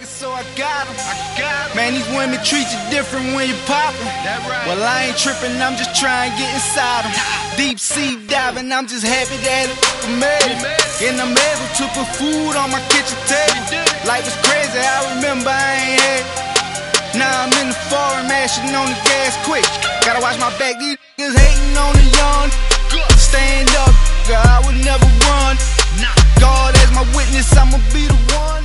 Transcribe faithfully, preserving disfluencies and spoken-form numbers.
niggas, so I got 'em. I got 'em. Man, these women treat you different when you pop 'em. That right. Well, I ain't tripping, I'm just trying to get inside 'em. Deep sea diving, I'm just happy that it made it. And I'm able to put food on my kitchen table. Life was crazy, I remember I ain't had it. Now I'm in the foreign, mashing on the gas quick. Gotta watch my back, these niggas hating on the young. Stand up, I would never run. God as my witness, I'ma be the one.